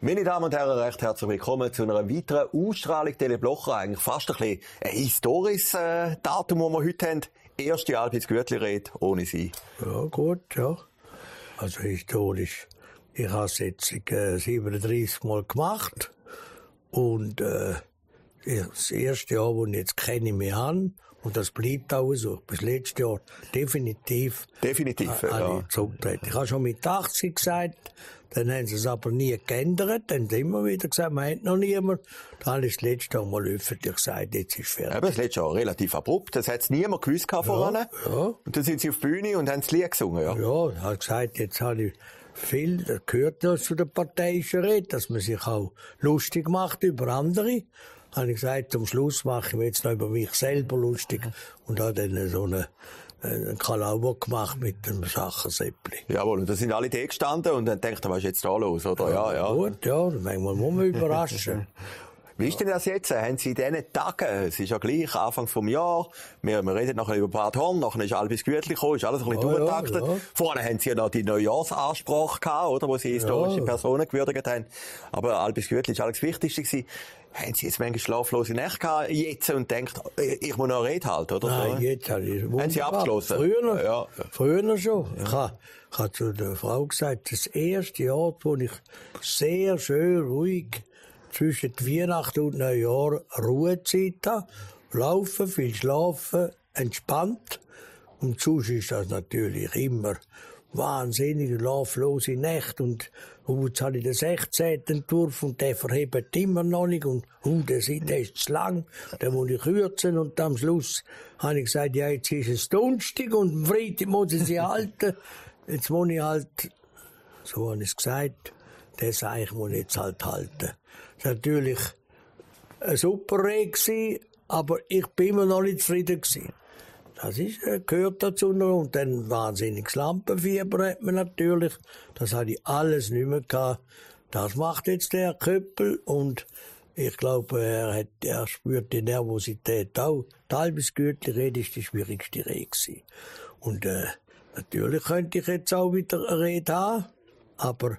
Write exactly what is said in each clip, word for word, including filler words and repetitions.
Meine Damen und Herren, recht herzlich willkommen zu einer weiteren Ausstrahlung Tele Blocher. Eigentlich fast ein bisschen ein historisches äh, Datum, das wir heute haben. Erste Albis Gütli-Rede ohne Sie. Ja, gut, ja. Also historisch. Ich habe es jetzt äh, siebenunddreißig Mal gemacht. Und äh, das erste Jahr, das ich jetzt kenne ich mich an. Und das bleibt auch so. Bis letztes Jahr definitiv. Definitiv, äh, ja. Ich, ich habe schon mit achtzig gesagt, dann haben sie es aber nie geändert. Dann haben sie immer wieder gesagt, man hat noch niemand. Dann habe ich das letzte Jahr mal öffentlich gesagt, jetzt ist fertig. Aber das letzte Jahr relativ abrupt. Das hat es niemand gewusst voran. Ja, ja. Und dann sind sie auf die Bühne und haben das Lied gesungen, ja. Ja, ich habe gesagt, jetzt habe ich viel, das gehört ja zu der parteiischen Rede, dass man sich auch lustig macht über andere. Habe ich gesagt, zum Schluss mache ich mich jetzt noch über mich selber lustig und habe dann so eine, einen Kalauer gemacht mit dem Sachersäppli. Jawohl, und da sind alle da gestanden und dann denkt, was ist jetzt da los, oder? Ja, ja. Gut, ja, manchmal muss man überraschen. Wie ist denn das jetzt? Haben Sie in diesen Tagen, es ist ja gleich, Anfang vom Jahr, wir, wir reden nachher über Bad Horn, nachher ist Albis Gütli gekommen, ist alles ein bisschen ja, durchgetaktet. Ja, ja. Vorne haben Sie ja noch die Neujahrsansprache gehabt, oder, wo Sie historische ja. Personen gewürdigt haben. Aber Albis Gütli war alles das Wichtigste gewesen. Haben Sie jetzt manchmal schlaflose Nächte gehabt jetzt und denkt, ich muss noch eine Rede halten, oder? Nein, jetzt habe ich Haben Sie abgeschlossen? Früher, ja. früher schon. Ja. Ich habe, ich habe zu der Frau gesagt, das erste Jahr, wo ich sehr schön ruhig zwischen Weihnachten und Neujahr Ruhezeit habe, laufen, viel schlafen, entspannt. Und sonst ist das natürlich immer wahnsinnige, schlaflose Nächte. Und uh, jetzt habe ich den sechzehnten Entwurf und der verhebt immer noch nicht. Und uh, der, der ist zu lang, den muss ich kürzen. Und am Schluss habe ich gesagt, ja, jetzt ist es Donnerstag und am Freitag muss ich sie halten. Jetzt muss ich halt, so habe ich es gesagt, das eigentlich muss ich jetzt halt halten. Es war natürlich eine super Rede, aber ich bin immer noch nicht zufrieden gewesen. Das ist, äh, gehört dazu noch. Und dann wahnsinniges Lampenfieber hat man natürlich. Das hatte ich alles nicht mehr gehabt. Das macht jetzt der Herr Köppel. Und ich glaube, er hat, er spürt die Nervosität auch. Die Albis Gütli-Rede ist die schwierigste Rede gewesen. Und, äh, natürlich könnte ich jetzt auch wieder eine Rede haben. Aber,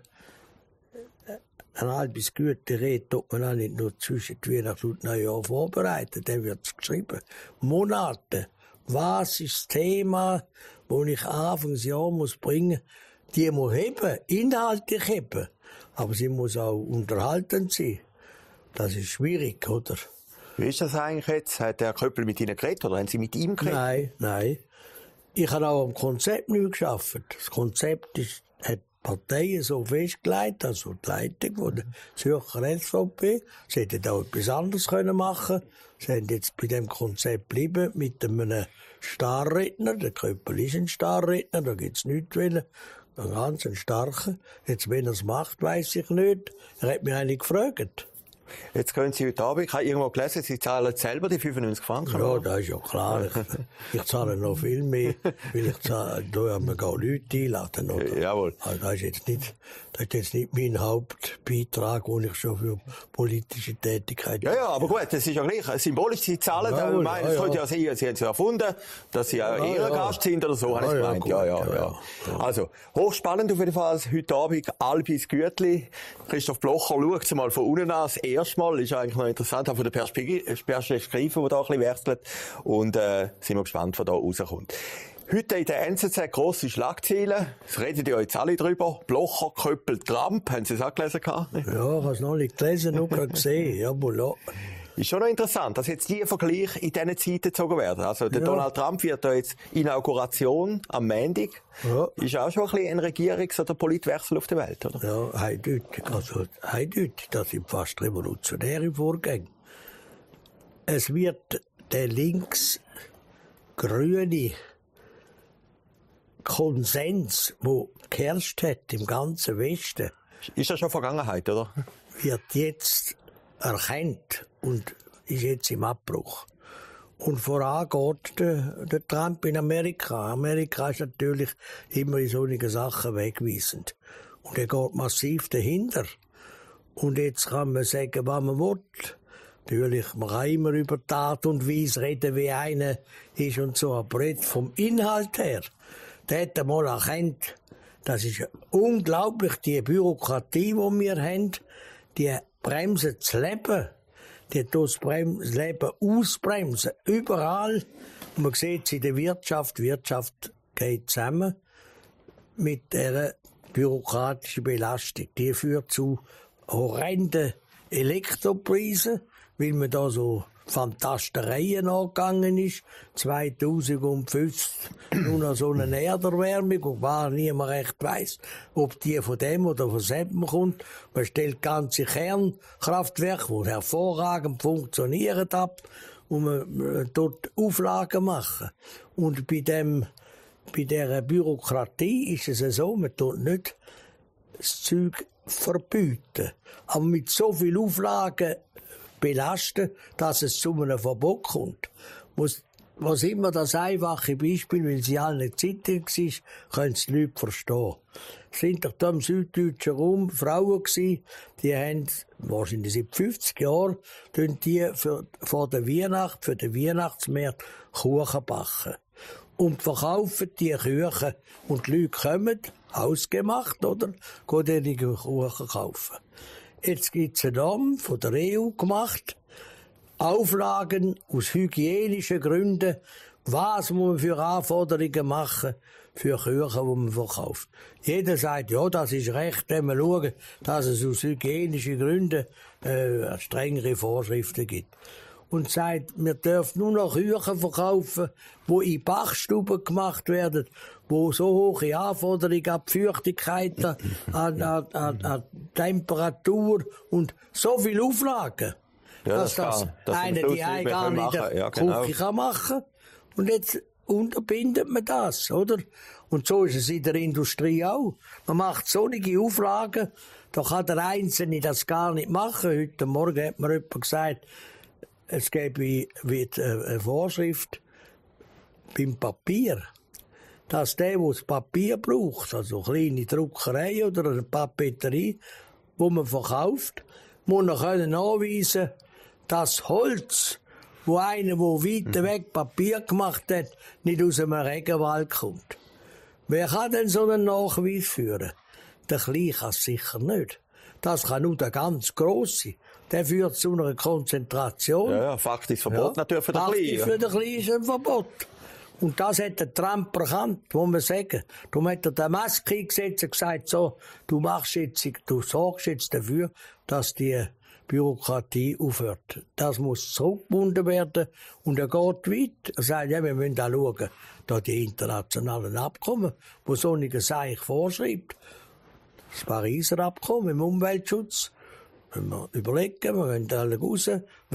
ein Albis Gütli-Rede tut man auch nicht nur zwischen Weihnachten und Neujahr vorbereiten. Dann wird es geschrieben. Monate. Was ist das Thema, das ich Anfangsjahr muss bringen muss? Die muss heben, inhaltlich heben. Aber sie muss auch unterhaltend sein. Das ist schwierig, oder? Wie ist das eigentlich jetzt? Hat der Köppel mit Ihnen geredet oder haben Sie mit ihm geredet? Nein, nein. Ich habe auch am Konzept nicht geschafft. Das Konzept ist, hat Parteien so festgelegt, also die Leitung von der Zürcher S V P. Sie hätten auch etwas anderes machen können. Sie haben jetzt bei dem Konzept geblieben mit einem Starredner. Der Köppel ist ein Starredner, da gibt's nichts wollen. Ein ganz ein starker. Jetzt, wenn er es macht, weiss ich nicht. Er hat mich eigentlich gefragt. Jetzt können Sie heute Abend, ich habe irgendwo gelesen, Sie zahlen selber die fünfundneunzig Franken. Ja, das ist ja klar. Ich, ich zahle noch viel mehr, weil ich zahle, da haben wir gar Leute einladen, oder? Jawohl. Also das ist jetzt nicht, das ist jetzt nicht mein Hauptbeitrag, den ich schon für politische Tätigkeit Ja, ja, aber gut, das ist ja gleich symbolisch, Sie zahlen, Jawohl, ich meine, es ja, könnte ja. ja sein, Sie haben es ja erfunden, dass Sie ja, Ja, Ehrengast ja. sind oder so, Ja, habe ich ja, gemeint. gut, Ja, ja, ja, ja, ja. Also, hochspannend auf jeden Fall, heute Abend, Albis Gütli. Christoph Blocher schaut es mal von unten an, das erste Mal, ist eigentlich noch interessant, auch von der Perspektive, Perspektive, die da ein bisschen wechselt. Und, äh, sind wir gespannt, was da rauskommt. Heute in der N Z Z grosse Schlagzeilen. Es reden ja jetzt alle drüber. Blocher, Köppel, Trump. Haben Sie das auch gelesen? Ja, ich habe es noch nicht gelesen, nur gerade gesehen. Jawohl, ja. Ist schon noch interessant, dass jetzt die Vergleich in diesen Zeiten gezogen werden. Also, der Ja. Donald Trump wird da jetzt Inauguration am Montag. Ja. Ist auch schon ein bisschen ein Regierungs- oder Politwechsel auf der Welt, oder? Ja, eindeutig. Also, eindeutig. Das sind fast revolutionäre Vorgänge. Es wird der links-grüne Konsens, der geherrscht hat im ganzen Westen, Ist das schon Vergangenheit, oder? wird jetzt erkannt und ist jetzt im Abbruch. Und voran geht der, der Trump in Amerika. Amerika ist natürlich immer in solchen Sachen wegweisend. Und er geht massiv dahinter. Und jetzt kann man sagen, was man will. Natürlich, man kann immer über die Art und Weise reden, wie einer ist und so. Aber jetzt vom Inhalt her, der hat einmal erkannt, das ist unglaublich, die Bürokratie, die wir haben. die bremsen das Leben. Die tun das Leben ausbremsen. Überall. Und man sieht es in der Wirtschaft. Die Wirtschaft geht zusammen mit dieser bürokratischen Belastung. Die führt zu horrenden Elektropreisen, weil man da so Fantastereien angegangen ist. zweitausendfünfzig nur noch so eine Erderwärmung, wo gar niemand recht weiss, ob die von dem oder von selben kommt. Man stellt ganze Kernkraftwerke, die hervorragend funktionieren, ab und man dort Auflagen machen. Und bei dem, bei dieser Bürokratie ist es so, man tut nicht das Zeug verbieten, aber mit so vielen Auflagen belasten, dass es zu einem Verbot kommt. Was, was immer das einfache Beispiel, weil sie alle Zeitungen war, können es die Leute verstehen. Es sind doch da im süddeutschen Raum Frauen gewesen, die haben, wahrscheinlich seit fünfzig Jahren, die für, vor der Weihnacht, für den Weihnachtsmarkt Kuchen backen. Und verkaufen die Kuchen. Und die Leute kommen, hausgemacht, oder? Gehen die Kuchen kaufen. Jetzt gibt es einen Namen von der E U gemacht. Auflagen aus hygienischen Gründen. Was muss man für Anforderungen machen für Kuchen, die man verkauft? Jeder sagt, ja, das ist recht, wenn wir schauen, dass es aus hygienischen Gründen äh, strengere Vorschriften gibt. Und sagt, wir dürfen nur noch Kuchen verkaufen, die in Backstuben gemacht werden, wo so hohe Anforderungen an Feuchtigkeit, an, an, an, an Temperatur und so viele Auflagen, ja, dass das, das, das einer die gar nicht in der ja, genau. Küche kann machen. Und jetzt unterbindet man das, oder? Und so ist es in der Industrie auch. Man macht solche Auflagen, da kann der Einzelne das gar nicht machen. Heute Morgen hat mir jemand gesagt, es gäbe eine Vorschrift beim Papier, dass der, der das Papier braucht, also eine kleine Druckerei oder eine Papeterie, die man verkauft, muss man können nachweisen, dass Holz, wo einer, der weit weg Papier gemacht hat, nicht aus einem Regenwald kommt. Wer kann denn so einen Nachweis führen? Der Kleine kann es sicher nicht. Das kann nur der ganz Grosse. Der führt zu einer Konzentration. Ja, ja, faktisch Verbot ja, natürlich für den Kleinen. Faktisch für den Kleinen ist ein Verbot. Und das hat der Trump erkannt, muss man sagen. Darum hat er den Maske eingesetzt und gesagt, so, du machst jetzt, du sorgst jetzt dafür, dass die Bürokratie aufhört. Das muss zurückgebunden werden. Und er geht weit. Er sagt, ja, wir müssen auch schauen, da die internationalen Abkommen, wo so ein Seich vorschreibt. Das Pariser Abkommen im Umweltschutz. Wenn wir überlegen, wir wollen alle raus.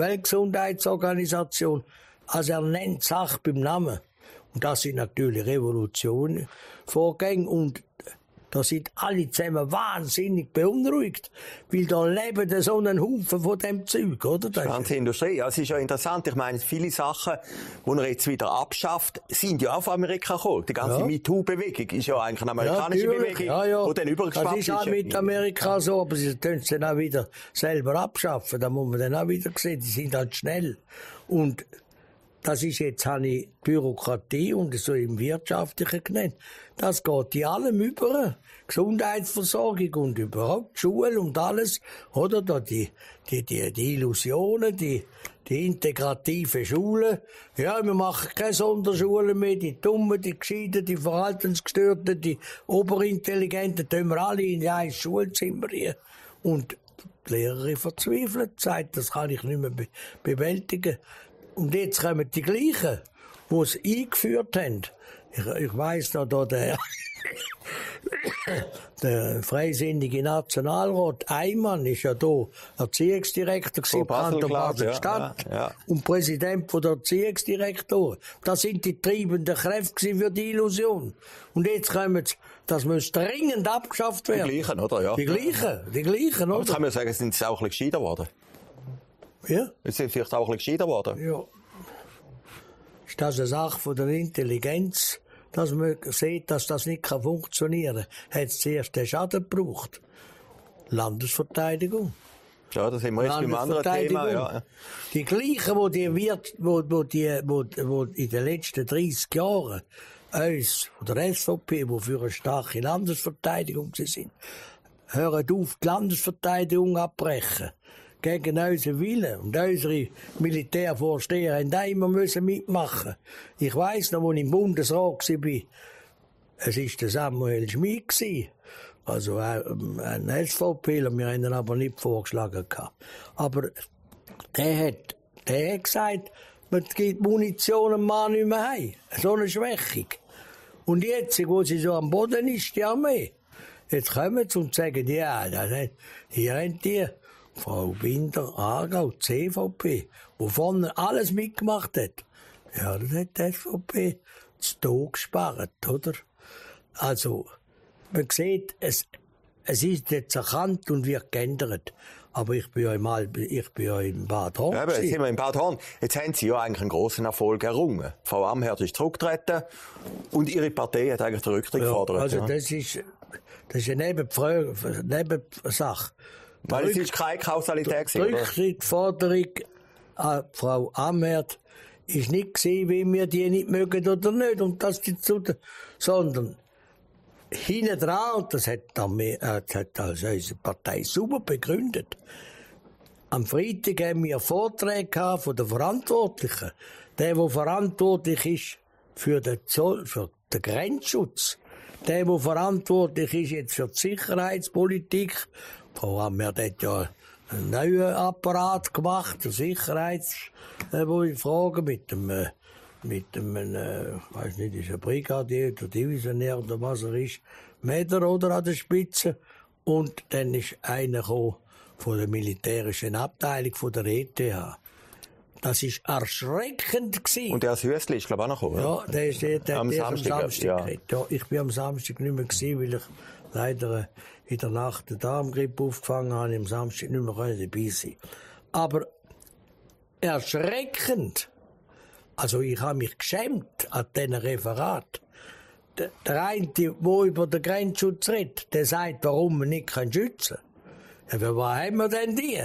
Weltgesundheitsorganisation. Also er nennt Sachen beim Namen. Und das sind natürlich Revolutionen, Vorgänge. Und da sind alle zusammen wahnsinnig beunruhigt. Weil da leben so einen Haufen von dem Zeug, oder? Das ganze Industrie. Ja, es ist ja interessant. Ich meine, viele Sachen, die er jetzt wieder abschafft, sind ja auch von Amerika gekommen. Die ganze ja. MeToo-Bewegung ist ja eigentlich eine amerikanische ja, Bewegung, ja, ja. die dann übergeschwappt ist. Das ist auch mit Amerika so, aber sie können es dann auch wieder selber abschaffen. Da muss man dann auch wieder sehen, die sind halt schnell. Und das ist jetzt habe ich Bürokratie und so im Wirtschaftlichen genannt. Das geht in allem über. Gesundheitsversorgung und überhaupt Schule und alles. Oder da die, die, die, die Illusionen, die, die integrative Schule. Ja, wir machen keine Sonderschulen mehr. Die Dummen, die Gescheiten, die Verhaltensgestörten, die Oberintelligenten, die wir alle in ein Schulzimmer hier. Und die Lehrerin verzweifelt, sagt, das kann ich nicht mehr be- bewältigen. Und jetzt kommen die gleichen, die es eingeführt haben. Ich, ich weiss noch, da der, der freisinnige Nationalrat Eimann ist ja da Erziehungsdirektor gewesen, Kanton Basel-Stadt. Ja, ja. Und Präsident von der Erziehungsdirektoren. Das sind die treibenden Kräfte für die Illusion. Und jetzt kommen sie, das muss dringend abgeschafft werden. Die gleichen, oder? Ja. Die gleichen, die gleichen, oder? Aber jetzt kann man sagen, sind sie auch ein bisschen gescheiter geworden. Ja? Jetzt sind sie vielleicht auch ein bisschen gescheiter geworden. Ja. Ist das eine Sache von der Intelligenz, dass man sieht, dass das nicht funktionieren kann? Hat es zuerst den Schaden gebraucht? Landesverteidigung. Ja, das haben wir jetzt beim anderen Thema. Ja. Die gleichen, wo die, Wirt, wo, wo die wo, wo in den letzten dreissig Jahren uns, von der S V P, die für eine starke Landesverteidigung sind, hört auf, die Landesverteidigung abbrechen. Gegen unseren Willen. Und unsere Militärvorsteher haben da immer müssen mitmachen. Ich weiss noch, als ich im Bundesrat war, es war der Samuel Schmid, also ein SVPler, wir haben ihn aber nicht vorgeschlagen. Aber der hat, der hat gesagt, man gibt Munition am Mann nicht mehr heim. So eine Schwächung. Und jetzt, wo sie so am Boden ist, die Armee, jetzt kommen sie und sagen, ja, hier haben die Frau Binder, Aargau, C V P, wovon alles mitgemacht hat. Ja, das hat die S V P zu Tod gespart, oder? Also, man sieht, es, es ist jetzt erkannt und wird geändert. Aber ich bin ja im, Al- ich bin ja im Bad Horn. Ja, aber jetzt sind wir im Bad Horn. Jetzt haben Sie ja eigentlich einen grossen Erfolg errungen. Frau Amherd ist zurückgetreten und Ihre Partei hat eigentlich den Rücktritt Ja, gefordert. also ja. das ist, das ist eine Nebenfrage, Nebensache. Weil es ist keine Kausalität Die gewesen, oder? Rücktrittsforderung an Frau Amherd ist nicht gewesen, wie wir die nicht mögen oder nicht. Und das die zu, sondern hinten dran, und das hat, Armee, äh, das hat also unsere Partei super begründet. Am Freitag haben wir Vorträge von den Verantwortlichen. Der, der verantwortlich ist für den Zoll, für den Grenzschutz. Der, der verantwortlich ist jetzt für die Sicherheitspolitik. Frau Amherd hat ja einen neuen Apparat gemacht, eine Sicherheitsfrage mit dem, äh, mit dem, äh, weiß nicht, ist ein Brigadier oder Divisionär oder was er ist, Meder oder an der Spitze. Und dann ist einer gekommen von der militärischen Abteilung von der E T H. Das ist erschreckend gewesen. Und der Süssli ist, glaube ich, auch noch gekommen. Ja, der ist der, der Am der am Samstag, Samstag ja. geredet. Ja, ich bin am Samstag nicht mehr gewesen, weil ich leider äh, in der Nacht den Darmgrippe aufgefangen habe, am Samstag nicht mehr dabei sein. Aber erschreckend. Also ich habe mich geschämt an diesen Referat. Der, der eine, der über den Grenzschutz redet, der sagt, warum man nicht schützen kann. Ja, was haben wir denn die?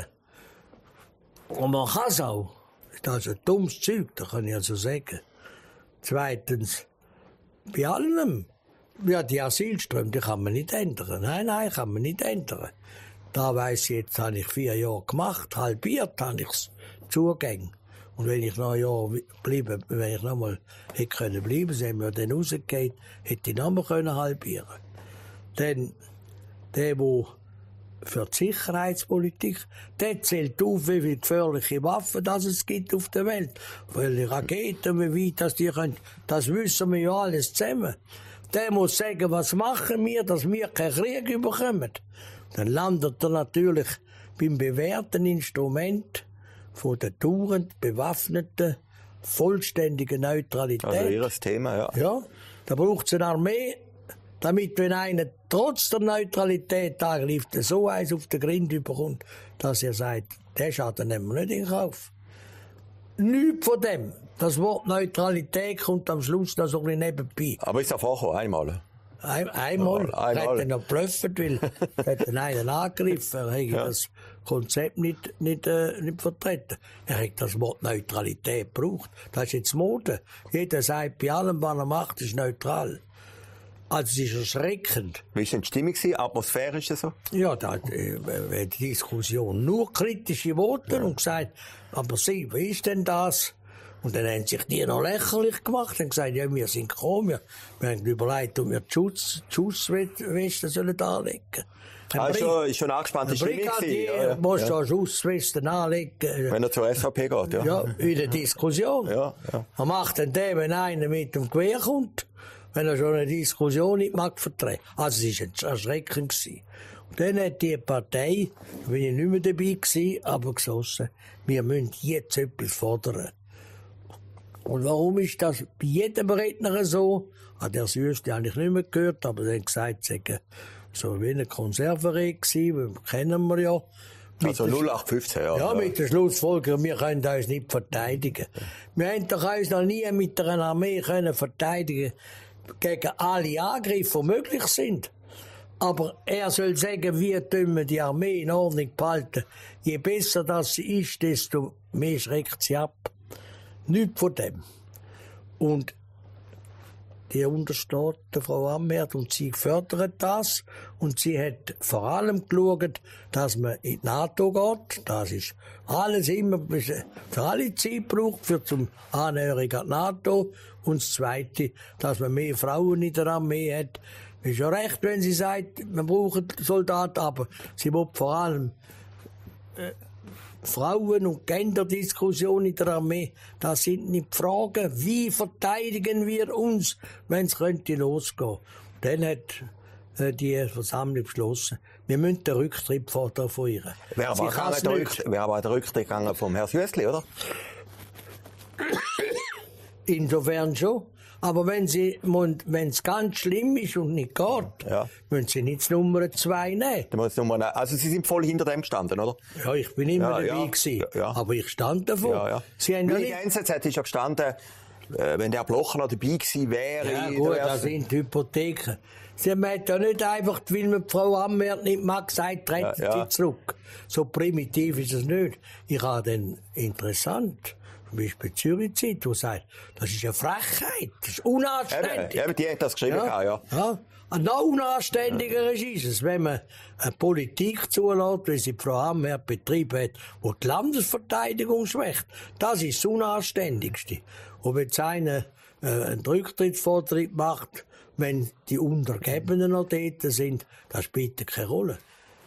Und man kann es auch. Das ist ein dummes Zeug, das kann ich also sagen. Zweitens, bei allem, ja, die Asylströme, die kann man nicht ändern. Nein, nein, kann man nicht ändern. Da weiss ich, jetzt habe ich vier Jahre gemacht, halbiert habe ich es, Zugänge. Und wenn ich noch ein Jahr bleiben, wenn ich noch mal hätte können bleiben, sind wir dann rausgegeben, hätte ich noch mal können halbieren. Dann, der, der für die Sicherheitspolitik, der zählt auf, wie viele gefährliche Waffen das es gibt auf der Welt. Welche Raketen, wie weit das die können, das wissen wir ja alles zusammen. Der muss sagen, was machen wir, dass wir keinen Krieg bekommen. Dann landet er natürlich beim bewährten Instrument von der dauernd bewaffneten, vollständigen Neutralität. Also ihres Thema, ja. Ja, da braucht es eine Armee, damit, wenn einer trotz der Neutralität angreift, so eins auf den Grind überkommt, dass er sagt, den Schaden nehmen wir nicht in Kauf. Nichts von dem. Das Wort Neutralität kommt am Schluss noch so ein bisschen nebenbei. Aber ist ja vorgekommen, einmal. Ein, einmal, Ja, einmal. er hat er noch geblufft, weil er hat den einen angegriffen, er hat Ja. das Konzept nicht, nicht, äh, nicht vertreten. Er hat das Wort Neutralität gebraucht. Das ist jetzt Mode. Jeder sagt, bei allem, was er macht, ist neutral. Also es ist erschreckend. Wie war denn die Stimmung? Atmosphärisch so? Ja, da hat äh, die Diskussion nur kritische Worte und gesagt, aber Sie, wie ist denn das? Und dann haben sich die noch lächerlich gemacht und gesagt, ja, wir sind gekommen, wir, wir haben überlegt, ob wir die Schutz, die Schusswesten sollen anlegen. Ah, ist schon, ist schon eine angespannte Der Stimmung gewesen. Brigadier Ja, ja. muss ja. schon Schusswesten anlegen. Wenn er zur S V P geht, ja. Ja, in der Diskussion. Ja, ja. Was macht denn der, wenn einer mit dem Gewehr kommt, wenn er schon eine Diskussion nicht mag vertreten? Also es war erschreckend gewesen. Und dann hat die Partei, da bin ich nicht mehr dabei gewesen, aber geschossen, wir müssen jetzt etwas fordern. Und warum ist das bei jedem Redner so? An der Süße habe ich nicht mehr gehört, aber er hat gesagt, es sei so wie eine Konserverie gewesen, kennen wir ja. Mit Also der- null acht fünfzehn, ja. ja, mit der Schlussfolgerung, wir können uns nicht verteidigen. Wir haben doch uns noch nie mit einer Armee können verteidigen gegen alle Angriffe, die möglich sind. Aber er soll sagen, wie tun wir die Armee in Ordnung behalten. Je besser das sie ist, desto mehr schreckt sie ab. Nichts von dem. Und die untersteht der Frau Amherd und sie fördert das. Und sie hat vor allem geschaut, dass man in die NATO geht. Das ist alles immer für alle Zeit braucht, für zum Annäherung an die NATO. Und das Zweite, dass man mehr Frauen in der Armee hat. Ist ja recht, wenn sie sagt, man braucht Soldaten, aber sie will vor allem äh, Frauen- und Genderdiskussion in der Armee, das sind nicht die Fragen, wie verteidigen wir uns, wenn es könnte losgehen. Dann hat äh, die Versammlung beschlossen, wir müssen den Rücktritt fordern von ihr. Wäre aber, der Rück, wär aber der Rücktritt gegangen vom Herrn Süssli, oder? Insofern schon. Aber wenn sie, wenn es ganz schlimm ist und nicht geht, ja. müssen sie nicht die Nummer zwei nehmen. Nummer, also Sie sind voll hinter dem gestanden, oder? Ja, ich bin immer ja, dabei ja, gewesen. Ja, ja. Aber ich stand davor. Ja, ja. Sie haben Wie nicht... in der N Z Z ist ja gestanden, äh, wenn der Blocher noch dabei gewesen wäre. Ja gut, das sind die Hypotheken. Sie haben ja nicht einfach, weil man die Frau Amherd nicht mag, gesagt, treten ja, ja. sie zurück. So primitiv ist es nicht. Ich habe dann interessant... Zum Beispiel die Zürich-Zeitung, die sagt, das ist eine Frechheit, das ist unanständig. Ja, die hat das geschrieben, ja. ja. ja. Und noch unanständiger ist es, wenn man eine Politik zulässt, wie sie die Frau Amherd betrieben hat, die die Landesverteidigung schwächt. Das ist das Unanständigste. Und wenn jetzt einer äh, einen Rücktrittsforderung macht, wenn die Untergebenen noch dort sind, das spielt keine Rolle.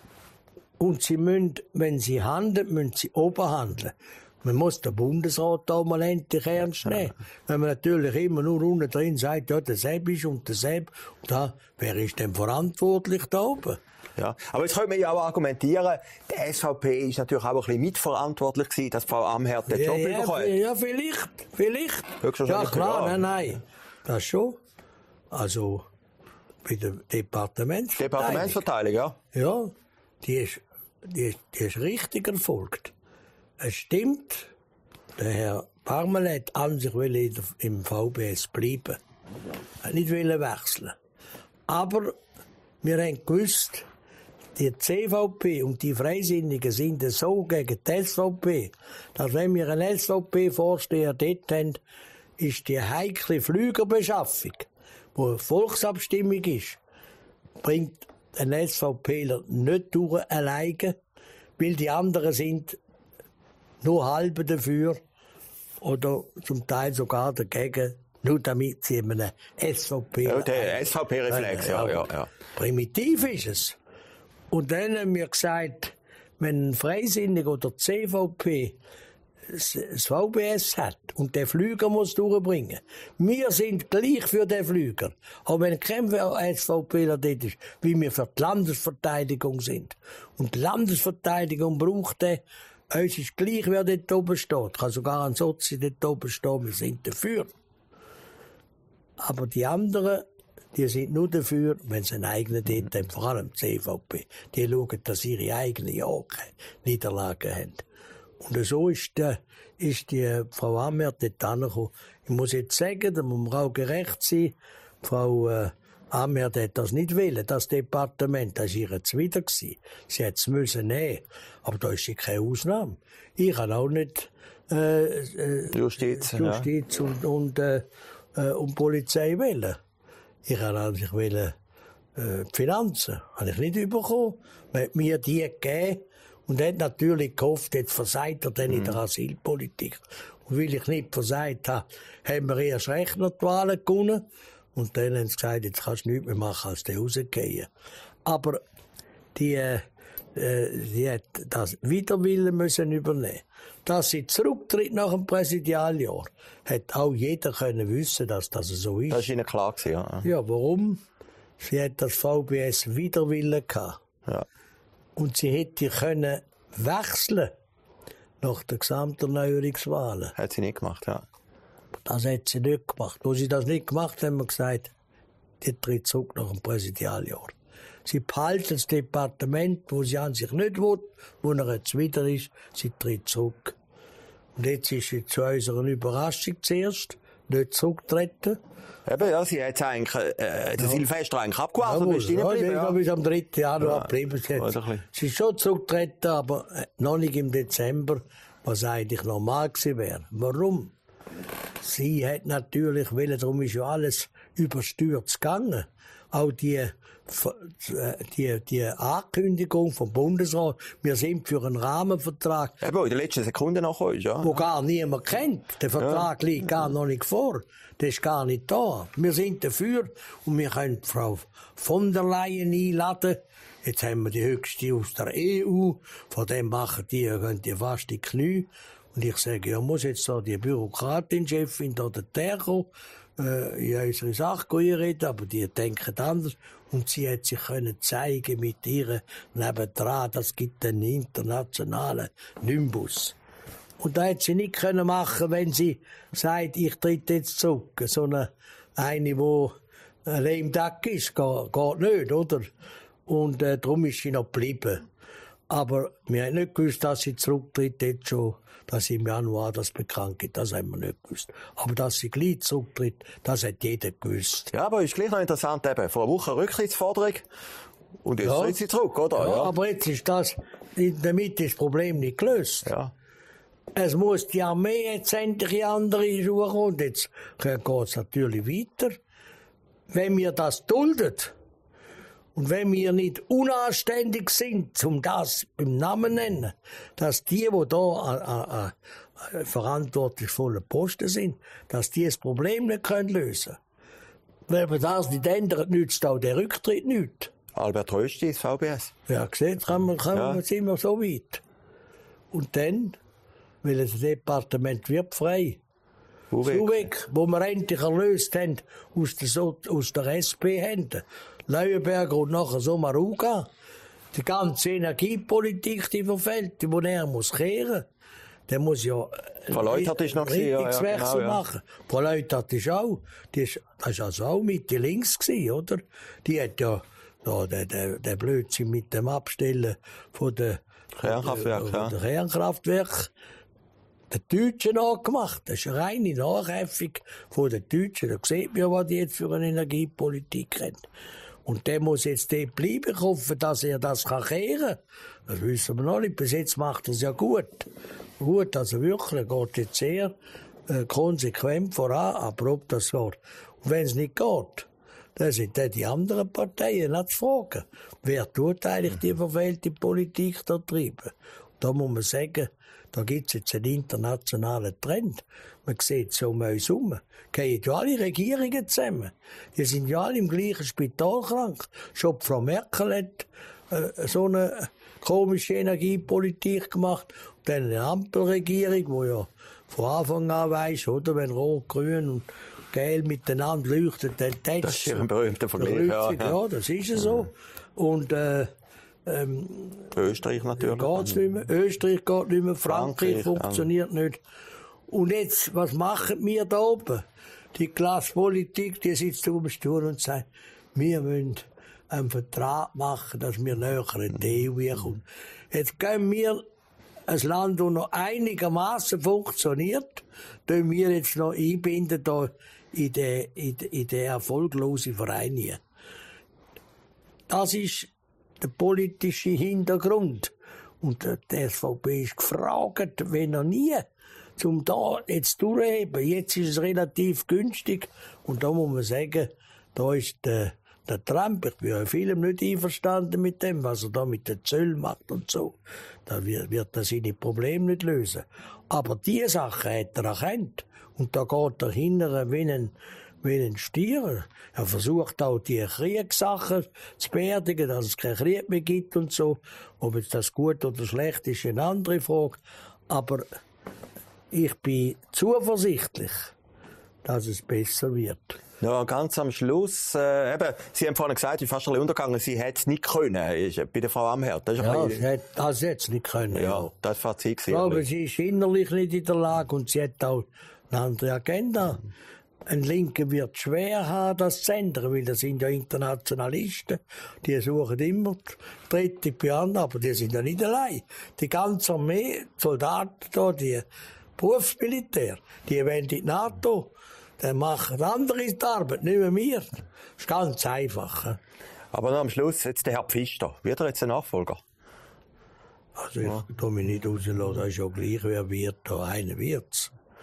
Und sie müssen, wenn sie handeln, müssen sie oben handeln. Man muss den Bundesrat da mal endlich ernst nehmen. Wenn man natürlich immer nur unten drin sagt, ja, der Sepp ist und der Sepp, und da, wer ist denn verantwortlich da oben? Ja, aber jetzt könnte man ja auch argumentieren, die S V P ist natürlich auch ein bisschen mitverantwortlich gewesen, dass Frau Amherd den ja, Job ja, bekommt. Ja, vielleicht, vielleicht. Ja, klar, nein, nein. Das schon. Also, bei der Departementsverteidigung. Departementsverteidigung, ja. Ja, die ist, die ist, die ist richtig erfolgt. Es stimmt, der Herr Parmalat an sich will im V B S bleiben. Er hat nicht wechseln. Aber wir haben gewusst, die C V P und die Freisinnigen sind so gegen die S V P, dass wenn wir einen S V P-Vorsteher dort haben, ist die heikle Flügerbeschaffung, wo eine Volksabstimmung ist, bringt ein SVPler nicht durch alleine, weil die anderen sind nur halb dafür oder zum Teil sogar dagegen, nur damit sie einem S V P... Ja, der S V P-Reflex, äh, ja, ja, ja. Primitiv ist es. Und dann haben wir gesagt, wenn ein Freisinniger oder C V P das V B S hat und der Flüger muss durchbringen. Wir sind gleich für den Flüger. Aber wenn kein SVPler dort ist, wie wir für die Landesverteidigung sind. Und die Landesverteidigung braucht den, uns ist gleich, wer dort oben steht. Kann sogar ein Sozi dort oben stehen, wir sind dafür. Aber die anderen, die sind nur dafür, wenn sie einen eigenen dort haben, vor allem die C V P. Die schauen, dass sie ihre eigenen Niederlagen haben. Und so ist, die, ist die Frau Amherd dort angekommen. Ich muss jetzt sagen, da muss man auch gerecht sein. Frau äh, Amherd hat das nicht wollen, das Departement. Das war ihr zuwider gewesen. Sie hätte es müssen nehmen. Aber da ist sie keine Ausnahme. Ich habe auch nicht äh, äh, Justiz, Justiz ja. und, und, äh, äh, und Polizei wollen. Ich habe eigentlich wollen, äh, die Finanzen. Habe ich nicht bekommen. Man hat mir die gegeben. Und er hat natürlich gehofft, jetzt versagt er dann in der Asylpolitik. Und weil ich nicht versagt habe, haben wir erst recht noch die Wahlen gewonnen. Und dann haben sie gesagt, jetzt kannst du nichts mehr machen, als die rausgehen. Aber die, äh, die hat das Widerwillen müssen übernehmen. Dass sie zurücktritt nach dem Präsidialjahr, hat auch jeder können wissen, dass das so ist. Das ist ihnen klar gewesen, ja. Ja, warum? Sie hat das V B S Widerwillen gehabt. Ja. Und sie hätte können wechseln nach der Gesamterneuerungswahlen. Hat sie nicht gemacht, ja. Das hat sie nicht gemacht. Wo sie das nicht gemacht haben, haben wir gesagt, die tritt zurück nach dem Präsidialjahr. Sie behalten das Departement, wo sie an sich nicht will, wo er jetzt wieder ist, sie tritt zurück. Und jetzt ist sie zu unserer Überraschung zuerst nicht zurückgetreten. Eben, ja, sie hat eigentlich, äh, das ja. Silvester eigentlich abgewartet, ja, bist du ja, ja, ja. bis am dritten Januar geblieben. Ja. Sie, sie ist schon zurückgetreten, aber noch nicht im Dezember, was eigentlich normal gewesen wäre. Warum? sie hat natürlich, weil darum ist ja alles überstürzt gegangen. Auch die, die, die Ankündigung vom Bundesrat, wir sind für einen Rahmenvertrag. Ja, wo in der letzten Sekunde nachher ist, ja. Wo gar niemand kennt. Der Vertrag ja. liegt gar noch nicht vor. Der ist gar nicht da. Wir sind dafür und wir können Frau von der Leyen einladen. Jetzt haben wir die höchste aus der E U. Von dem machen die, gehen die fast die Knie. Und ich sage, ja, muss jetzt da die Bürokratin-Chefin da kommen, äh, in unsere Sache reden, aber die denken anders. Und sie hat sich können zeigen mit ihr nebendran, das gibt einen internationalen Nimbus. Und da hätte sie nicht können machen, wenn sie sagt, ich tritt jetzt zurück. So eine, eine, die ein lame duck ist, geht, geht nicht, oder? Und äh, darum ist sie noch geblieben. Aber wir haben nicht gewusst, dass sie zurücktritt, jetzt schon, dass sie im Januar das bekannt gibt. Das haben wir nicht gewusst. Aber dass sie gleich zurücktritt, das hat jeder gewusst. Ja, aber ist gleich noch interessant eben. Vor einer Woche Rücktrittsforderung. Und jetzt ja. tritt sie zurück, oder? Ja, ja, aber jetzt ist das, damit ist das Problem nicht gelöst. Ja. Es muss die Armee jetzt endlich in andere Schuhe und jetzt geht es natürlich weiter. Wenn wir das dulden, und wenn wir nicht unanständig sind, um das beim Namen zu nennen, dass die, die da äh, äh, verantwortungsvolle Posten sind, dass die das Problem nicht können lösen können. Wenn man das nicht ändert, nützt auch der Rücktritt nichts. Albert Rösti, das V B S. Ja, gesehen, kann man, kann ja. man, sind wir so weit. Und dann, weil das Departement wird frei. Zuweg, wo wir endlich erlöst haben aus der, aus der S P-Händen. Leuenberger und nachher Sommaruga. Die ganze Energiepolitik, die verfällt, die, wo er muss kehren. Der muss ja Frau Leuthardt ist noch Richtungswechsel ja, ja, genau, machen. Ja. Frau Leuthardt ist auch, die ist, das war also auch Mitte links gewesen, oder? Die hat ja da, der, der, der Blödsinn mit dem Abstellen von der Kernkraftwerk, ja. der Kernkraftwerk der Deutschen angemacht. Das ist eine reine Nachäffung von den Deutschen. Da sieht man ja, was die jetzt für eine Energiepolitik haben. Und der muss jetzt dort bleiben, hoffen, dass er das kann kehren kann. Das wissen wir noch nicht. Bis jetzt macht er es ja gut. Gut, also wirklich, er geht jetzt sehr äh, konsequent voran, aber ob das geht. Und wenn es nicht geht, dann sind dann die anderen Parteien nicht zu fragen. Wer tut eigentlich die verfehlte Politik da treiben? Da muss man sagen, da gibt es jetzt einen internationalen Trend. Man sieht so um uns herum. Gehen ja alle Regierungen zusammen. Die sind ja alle im gleichen Spital krank. Schon Frau Merkel hat äh, so eine komische Energiepolitik gemacht. Und dann eine Ampelregierung, die ja von Anfang an weiss, oder, wenn Rot, Grün und Gelb miteinander leuchten, dann denkt das ist ja ein berühmter Vergleich. Ja, ja. ja, das ist ja so. Und äh, Ähm, Österreich natürlich. Geht's nicht mehr. Österreich geht nicht mehr. Frankreich, Frankreich funktioniert ja. nicht. Und jetzt, was machen wir da oben? Die Klassenpolitik, die sitzt auf dem Stuhl und sagt, wir müssen einen Vertrag machen, dass wir näher in die E U kommen. Jetzt gehen wir ein Land, das noch einigermaßen funktioniert, tun wir jetzt noch einbinden da in den in die, in die erfolglose Vereine. Das ist der politische Hintergrund. Und der S V P ist gefragt, wenn er nie, zum da jetzt durchheben. Jetzt ist es relativ günstig. Und da muss man sagen, da ist der, der Trump, ich bin ja in vielem nicht einverstanden mit dem, was er da mit den Zöllen macht und so. Da wird, wird er seine Probleme nicht lösen. Aber diese Sache hat er erkannt. Und da geht er hinterher wie ein, wie ein Stier. Er versucht auch die Kriegssachen zu beerdigen, dass es keinen Krieg mehr gibt und so. Ob jetzt das gut oder schlecht ist, eine andere Frage. Aber ich bin zuversichtlich, dass es besser wird. Ja, ganz am Schluss, äh, eben, Sie haben vorhin gesagt, ich bin fast ein bisschen untergegangen, Sie hätte es nicht können, ist, bei der Frau Amherd. Das ist ja, bisschen... sie hat, das hätte es nicht können. Ja, ja. das war Fazit. Ich glaube, sie ist innerlich nicht in der Lage und sie hat auch eine andere Agenda. Ein Linker wird schwer haben, das zu ändern, weil das sind ja Internationalisten. Die suchen immer dritte Piano, aber die sind ja nicht allein. Die ganze Armee, die Soldaten da, die Berufsmilitär, die wollen in die NATO. Dann machen andere die Arbeit, nicht mehr wir. Das ist ganz einfach. Aber noch am Schluss, jetzt der Herr Pfister. Wird er jetzt ein Nachfolger? Also ich ja. tu mich nicht rauslassen, das ist ja gleich, wer wird, da einer wird's.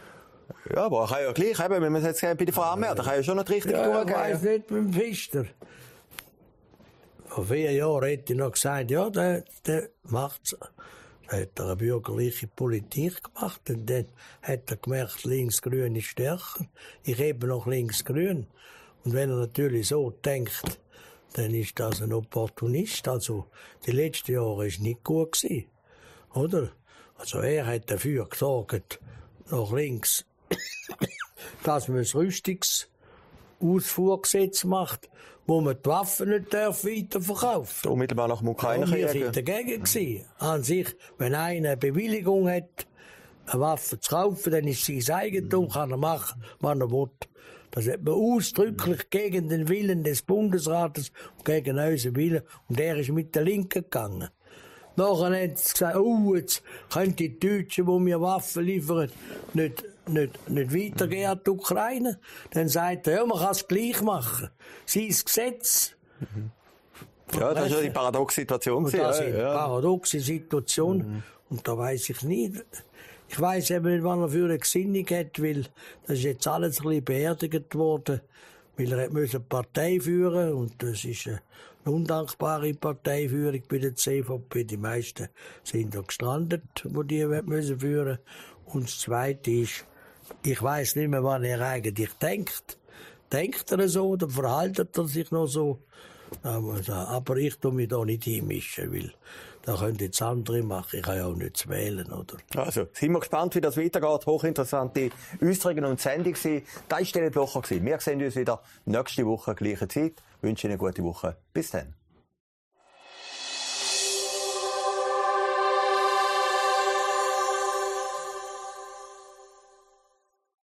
Ja, aber er kann ja gleich, eben, wenn man es jetzt bei der Frau anmeldet, er kann ja schon nicht richtig Ja, durchgehen. ich weiss nicht mit dem Pfister. Vor vier Jahren hätte ich noch gesagt, ja, der, der macht's. Dann hat er eine bürgerliche Politik gemacht und dann hat er gemerkt, links-grün ist stärker. Ich eben noch links-grün. Und wenn er natürlich so denkt, dann ist das ein Opportunist. Also, die letzten Jahre war nicht gut gewesen. Oder? Also, er hat dafür gesorgt, nach links, dass man ein Rüstungsausfuhrgesetz macht, wo man die Waffen nicht weiterverkaufen darf. Unmittelbar nach dem Ukraine-Krieg. Wir waren dagegen gewesen. An sich, wenn einer eine Bewilligung hat, eine Waffe zu kaufen, dann ist es sein Eigentum, kann er machen, was er will. Das hat man ausdrücklich gegen den Willen des Bundesrates und gegen unseren Willen. Und der ist mit der Linken gegangen. Nachher hat sie gesagt, oh, jetzt können die Deutschen, die mir Waffen liefern, nicht, nicht, nicht weitergehen an die Ukraine. Dann sagt er, ja, man kann es gleich machen. Sein Gesetz. Mhm. Ja, das ist ja die paradoxe Situation. Und das ist ja, eine ja. paradoxe Situation. Mhm. Und da weiss ich nicht. Ich weiss eben nicht, was er für eine Gesinnung hat, weil das ist jetzt alles ein bisschen beerdigt worden. Weil er musste eine Partei führen und das ist eine undankbare Parteiführung bei der C V P. Die meisten sind da gestrandet, wo die müssen führen. Und das Zweite ist, ich weiss nicht mehr, was er eigentlich denkt. Denkt er so oder verhaltet er sich noch so? Aber ich tue mich da nicht einmischen, weil da können jetzt andere machen. Ich kann ja auch nicht wählen, oder? Also, sind wir gespannt, wie das weitergeht. Hochinteressante Äußerungen und Sendung gewesen. Das war Stelle Blocher. Wir sehen uns wieder nächste Woche, gleiche Zeit. Ich wünsche Ihnen eine gute Woche. Bis dann.